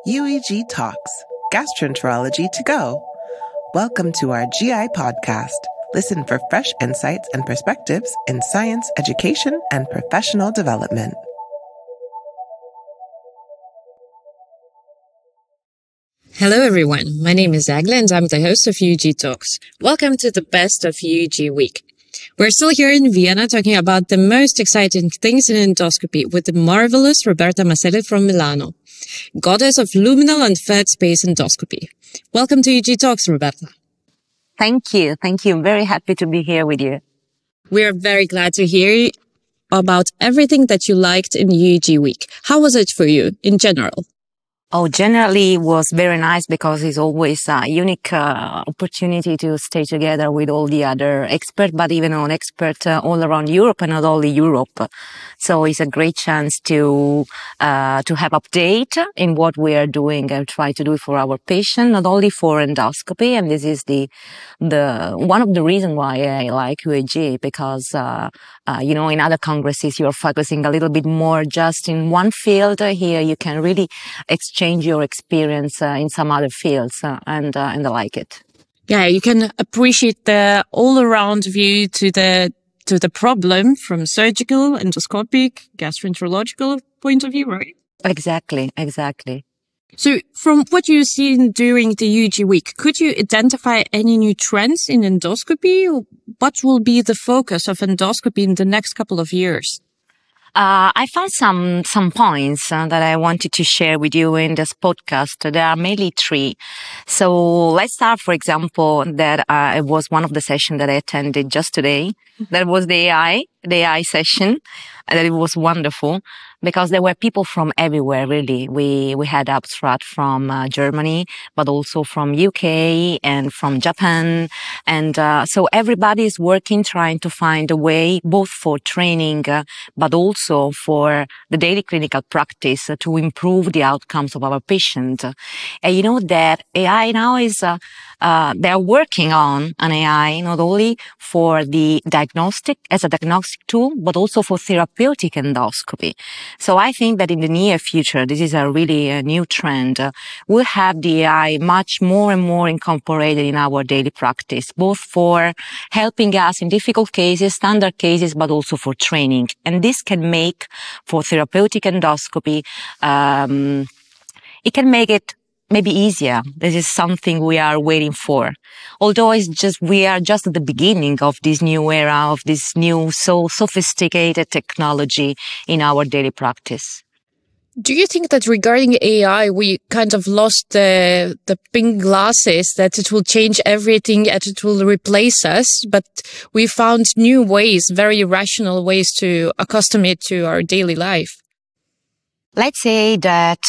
UEG Talks, Gastroenterology to Go. Welcome to our GI podcast. Listen for fresh insights and perspectives in science, education, and professional development. Hello everyone, my name is Agla and I'm the host of UEG Talks. Welcome to the best of UEG week. We're still here in Vienna talking about the most exciting things in endoscopy with the marvelous Roberta Maselli from Milano, goddess of luminal and fed space endoscopy. Welcome to UEG Talks, Roberta. Thank you. I'm very happy to be here with you. We are very glad to hear about everything that you liked in UEG week. How was it for you in general? Generally it was very nice because it's always a unique opportunity to stay together with all the other experts, but even non-experts all around Europe and not only Europe. So it's a great chance to have update in what we are doing and try to do for our patient, not only for endoscopy. And this is the one of the reasons why I like UEG, because in other congresses you're focusing a little bit more just in one field. Here you can really exchange your experience in some other fields, and I like it. Yeah, you can appreciate the all-around view to the problem from surgical, endoscopic, gastroenterological point of view, right? Exactly. So from what you've seen during the UEG week, could you identify any new trends in endoscopy? What will be the focus of endoscopy in the next couple of years? I found some points that I wanted to share with you in this podcast. There are mainly three. So let's start, for example, that it was one of the sessions that I attended just today. That was the AI session. And it was wonderful because there were people from everywhere, really. We had abstract from Germany, but also from UK and from Japan. And so everybody is working, trying to find a way, both for training, but also for the daily clinical practice to improve the outcomes of our patient. And you know that AI now is, they're working on an AI not only for the as a diagnostic tool, but also for therapeutic endoscopy. So I think that in the near future, this is a really new trend. We'll have the AI much more and more incorporated in our daily practice, both for helping us in difficult cases, standard cases, but also for training. And this can make for therapeutic endoscopy, it can make it maybe easier. This is something we are waiting for. Although we are just at the beginning of this new era, of this new, so sophisticated technology in our daily practice. Do you think that regarding AI, we kind of lost the pink glasses, that it will change everything and it will replace us, but we found new ways, very rational ways to accustom it to our daily life? Let's say that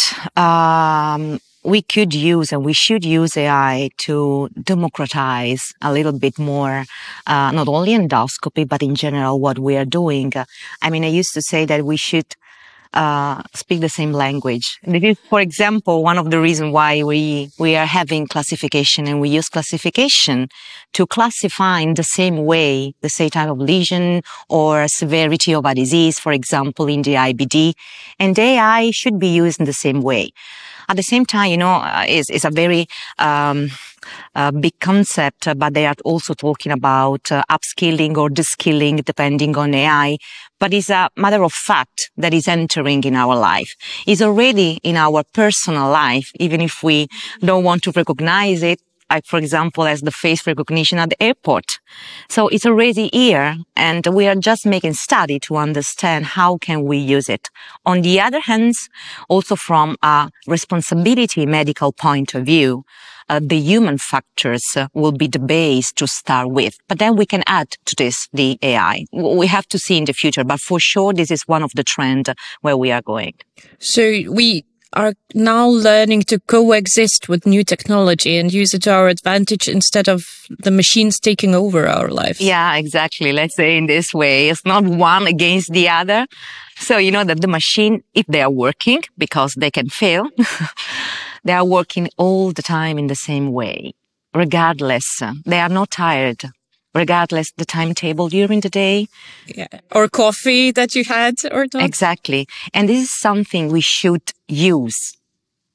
we could use and we should use AI to democratize a little bit more, not only endoscopy, but in general what we are doing. I used to say that we should speak the same language. This is, for example, one of the reasons why we are having classification, and we use classification to classify in the same way the same type of lesion or severity of a disease, for example, in the IBD. And AI should be used in the same way. At the same time, it's a very big concept, but they are also talking about upskilling or deskilling, depending on AI. But it's a matter of fact that is entering in our life. It's already in our personal life, even if we don't want to recognize it, like, for example, as the face recognition at the airport. So it's already here, and we are just making study to understand how can we use it. On the other hand, also from a responsibility medical point of view, the human factors will be the base to start with. But then we can add to this the AI. We have to see in the future, but for sure this is one of the trends where we are going. So we are now learning to coexist with new technology and use it to our advantage instead of the machines taking over our lives. Yeah, exactly. Let's say in this way, it's not one against the other. So you know that the machine, if they are working, because they can fail, they are working all the time in the same way, regardless. They are not tired, regardless the timetable during the day. Yeah. Or coffee that you had or not. Exactly. And this is something we should use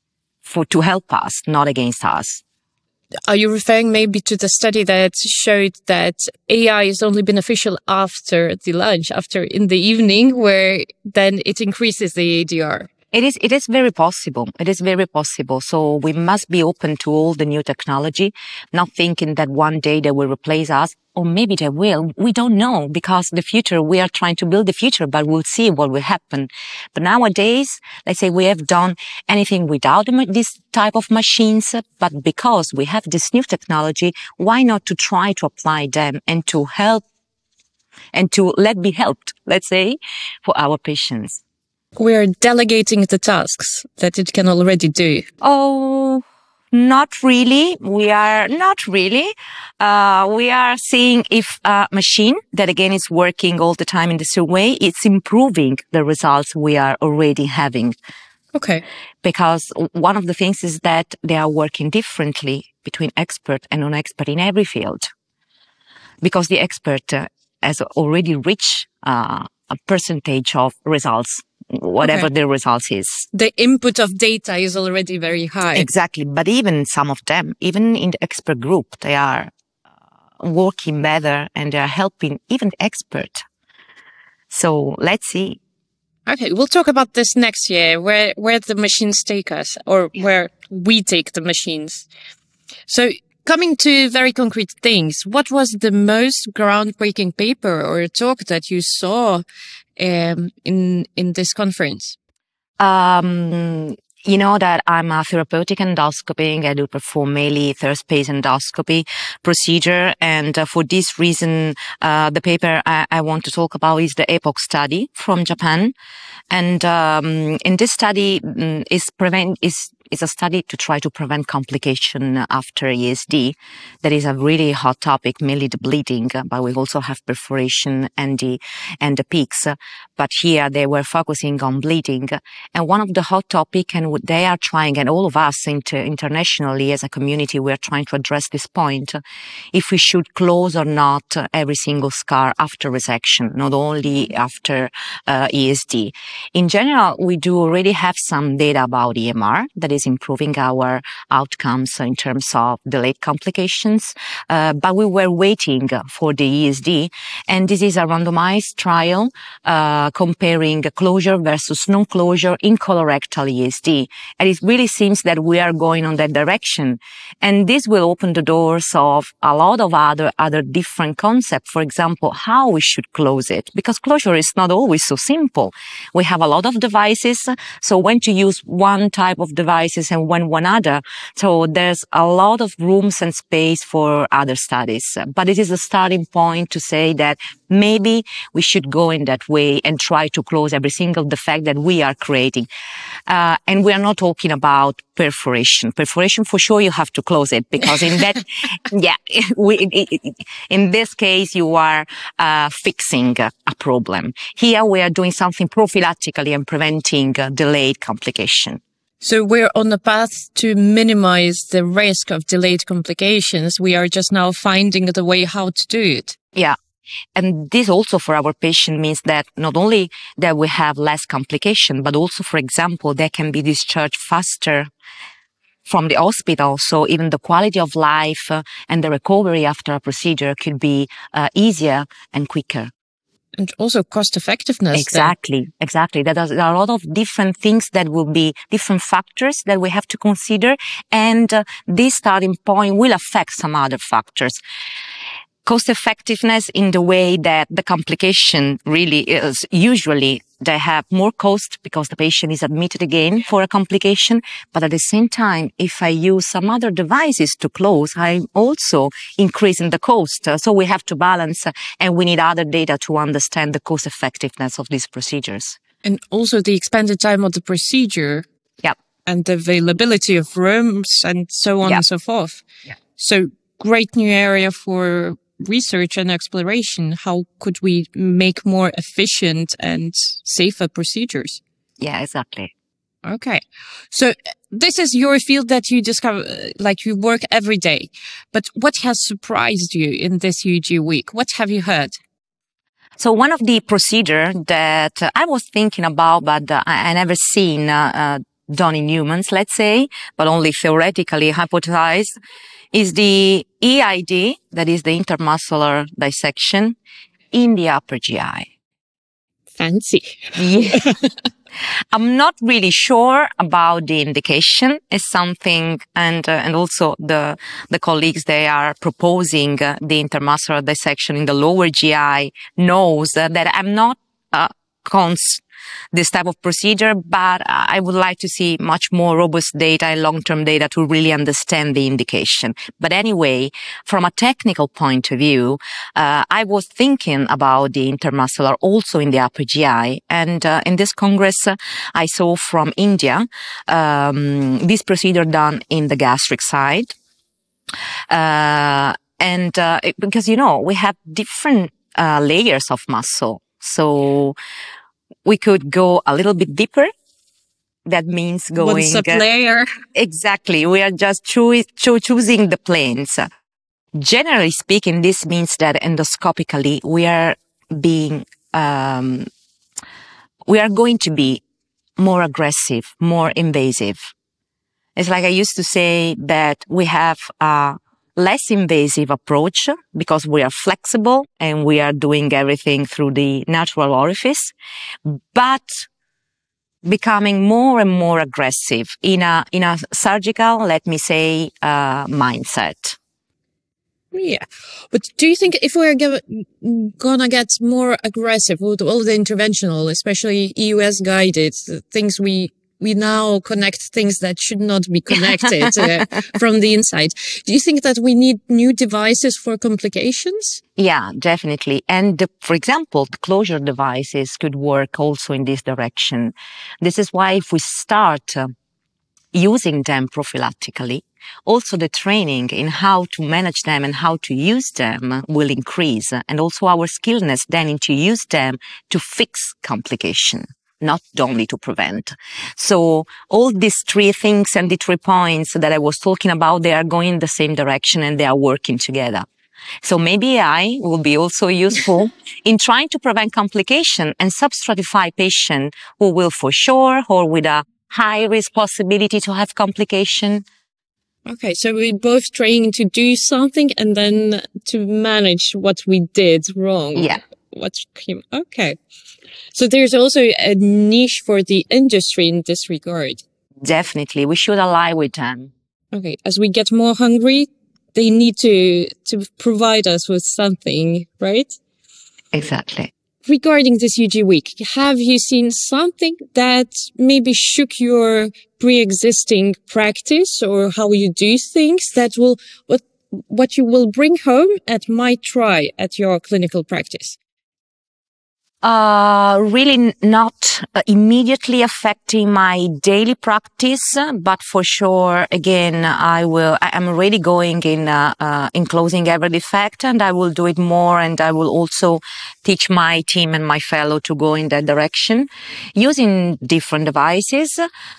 to help us, not against us. Are you referring maybe to the study that showed that AI is only beneficial after the lunch, after in the evening, where then it increases the ADR? It is very possible. It is very possible. So we must be open to all the new technology, not thinking that one day they will replace us, or maybe they will. We don't know, because the future, we are trying to build the future, but we'll see what will happen. But nowadays, let's say we have done anything without this type of machines, but because we have this new technology, why not to try to apply them and to help and to let be helped, let's say, for our patients. We're delegating the tasks that it can already do. Oh, not really. We are not really. We are seeing if a machine that again is working all the time in the same way, it's improving the results we are already having. Okay. Because one of the things is that they are working differently between expert and non-expert in every field. Because the expert has already reached a percentage of results, whatever the results is. The input of data is already very high. Exactly. But even some of them, even in the expert group, they are working better and they are helping even the expert. So let's see. Okay, we'll talk about this next year, where the machines take us, or where we take the machines. So coming to very concrete things, what was the most groundbreaking paper or talk that you saw in this conference? You know that I'm a therapeutic endoscopy. I do perform mainly third space endoscopy procedure. And for this reason, the paper I want to talk about is the EPOCH study from Japan. And in this study is a study to try to prevent complication after ESD. That is a really hot topic, mainly the bleeding, but we also have perforation and the peaks. But here they were focusing on bleeding. And one of the hot topic, and they are trying, and all of us internationally as a community, we are trying to address this point, if we should close or not every single scar after resection, not only after ESD. In general, we do already have some data about EMR that is improving our outcomes in terms of delayed complications, but we were waiting for the ESD, and this is a randomized trial comparing closure versus non-closure in colorectal ESD, and it really seems that we are going on that direction, and this will open the doors of a lot of other different concepts. For example, how we should close it, because closure is not always so simple. We have a lot of devices, so when to use one type of devices and when one other. So there's a lot of rooms and space for other studies. But it is a starting point to say that maybe we should go in that way and try to close every single defect that we are creating. And we are not talking about perforation. Perforation, for sure, you have to close it, because in that, in this case, you are fixing a problem. Here, we are doing something prophylactically and preventing delayed complication. So we're on the path to minimize the risk of delayed complications. We are just now finding the way how to do it. Yeah. And this also for our patient means that not only that we have less complication, but also, for example, they can be discharged faster from the hospital. So even the quality of life and the recovery after a procedure could be easier and quicker. And also cost effectiveness. Exactly. There are a lot of different things that will be different factors that we have to consider. And this starting point will affect some other factors. Cost effectiveness in the way that the complication really is usually they have more cost because the patient is admitted again for a complication. But at the same time, if I use some other devices to close, I'm also increasing the cost. So we have to balance and we need other data to understand the cost effectiveness of these procedures. And also the expanded time of the procedure. Yep. And the availability of rooms and so on and so forth. Yeah. So great new area for research and exploration. How could we make more efficient and safer procedures? Yeah, exactly. Okay. So this is your field that you discover, like you work every day. But what has surprised you in this UG week? What have you heard? So one of the procedure that I was thinking about, but I never seen done in humans, let's say, but only theoretically hypothesized, is the EID, that is the intermuscular dissection, in the upper GI. Fancy. Yeah. I'm not really sure about the indication. It's something, and also the colleagues, they are proposing the intermuscular dissection in the lower GI knows that I'm not cons this type of procedure, but I would like to see much more robust data and long-term data to really understand the indication. But anyway, from a technical point of view, I was thinking about the intermuscular also in the upper GI. And in this congress, I saw from India this procedure done in the gastric side. Because, we have different layers of muscle. So we could go a little bit deeper. That means going... One sub-layer. Exactly. We are just choosing the planes. Generally speaking, this means that endoscopically we are going to be more aggressive, more invasive. It's like I used to say that we have a less invasive approach because we are flexible and we are doing everything through the natural orifice, but becoming more and more aggressive in a surgical, let me say, mindset. Yeah. But do you think if we're gonna get more aggressive with all the interventional, especially EUS guided things, we now connect things that should not be connected from the inside. Do you think that we need new devices for complications? Yeah, definitely. And for example, the closure devices could work also in this direction. This is why if we start using them prophylactically, also the training in how to manage them and how to use them will increase. And also our skillness then into use them to fix complication, not only to prevent. So all these three things and the 3 points that I was talking about, they are going in the same direction and they are working together. So maybe AI will be also useful in trying to prevent complication and substratify patients who will for sure or with a high risk possibility to have complication. Okay, so we're both trying to do something and then to manage what we did wrong. Yeah. Okay. So there's also a niche for the industry in this regard. Definitely. We should ally with them. Okay. As we get more hungry, they need to provide us with something, right? Exactly. Regarding this UG week, have you seen something that maybe shook your pre-existing practice or how you do things that will, what you will bring home and might try at your clinical practice? Really not immediately affecting my daily practice, but for sure, again, I'm already going in closing every defect, and I will do it more, and I will also teach my team and my fellow to go in that direction using different devices.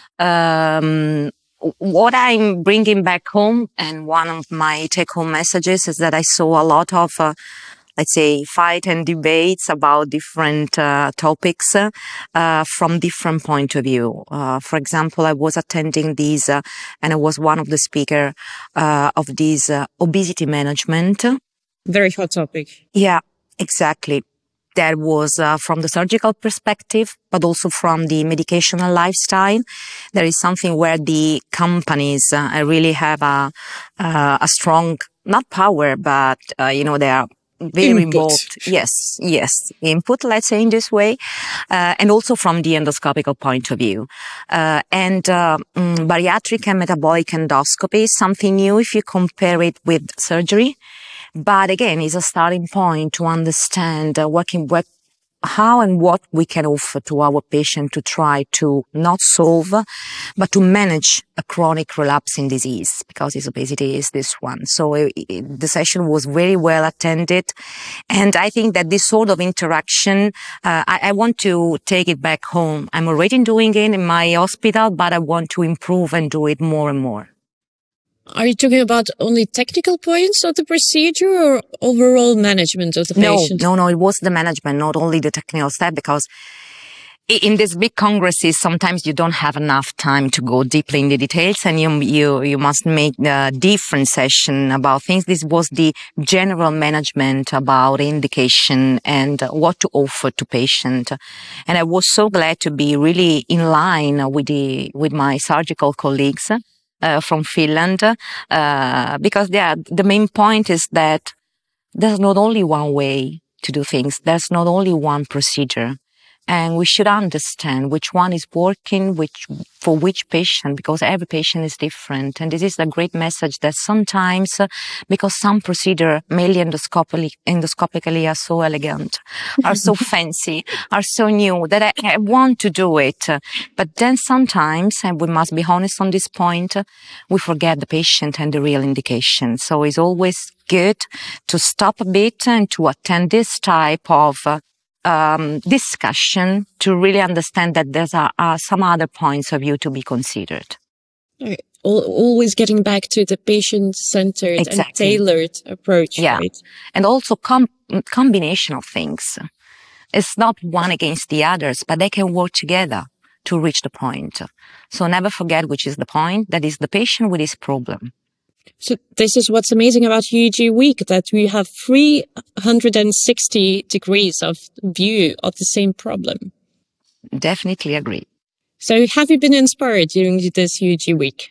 What I'm bringing back home, and one of my take-home messages is that I saw a lot of let's say, fight and debates about different topics from different point of view. For example, I was attending these, and I was one of the speaker of this obesity management. Very hot topic. Yeah, exactly. That was from the surgical perspective, but also from the medication and lifestyle. There is something where the companies really have a strong, not power, but they are very involved. Yes, input, let's say in this way. And also from the endoscopical point of view. Bariatric and metabolic endoscopy is something new if you compare it with surgery. But again, it's a starting point to understand how and what we can offer to our patient to try to not solve, but to manage a chronic relapsing disease, because his obesity is this one. So the session was very well attended. And I think that this sort of interaction, I want to take it back home. I'm already doing it in my hospital, but I want to improve and do it more and more. Are you talking about only technical points of the procedure or overall management of the patient? No, it was the management, not only the technical step, because in these big congresses, sometimes you don't have enough time to go deeply in the details, and you must make a different session about things. This was the general management about indication and what to offer to patient. And I was so glad to be really in line with my surgical colleagues from Finland, because the main point is that there's not only one way to do things. There's not only one procedure. And we should understand which one is working, for which patient, because every patient is different. And this is a great message that sometimes, because some procedure, mainly endoscopically, are so elegant, are so fancy, are so new, that I want to do it. But then sometimes, and we must be honest on this point, we forget the patient and the real indication. So it's always good to stop a bit and to attend this type of discussion to really understand that there are some other points of view to be considered. Right. Always getting back to the patient-centered and tailored approach, right? And also combination of things. It's not one against the others, but they can work together to reach the point. So never forget which is the point. That is the patient with his problem. So this is what's amazing about UEG Week, that we have 360 degrees of view of the same problem. Definitely agree. So have you been inspired during this UEG Week?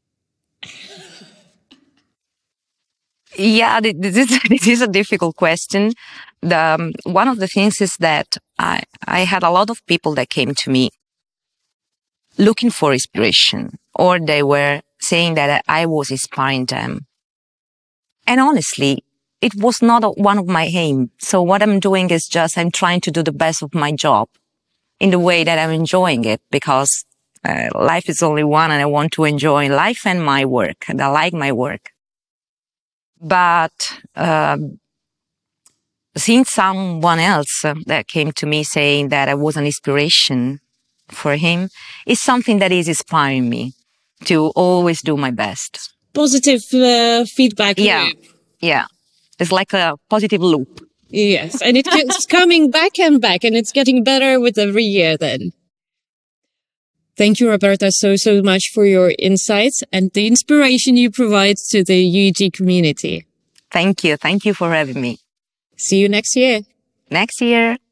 Yeah, this is a difficult question. One of the things is that I had a lot of people that came to me looking for inspiration, or they were saying that I was inspiring them. And honestly, it was not one of my aims. So what I'm doing is I'm trying to do the best of my job in the way that I'm enjoying it, because life is only one and I want to enjoy life and my work, and I like my work. But seeing someone else that came to me saying that I was an inspiration for him is something that is inspiring me to always do my best. Positive feedback loop. Yeah. It's like a positive loop. Yes. And it keeps coming back and back, and it's getting better with every year then. Thank you, Roberta, so much for your insights and the inspiration you provide to the UEG community. Thank you. Thank you for having me. See you next year. Next year.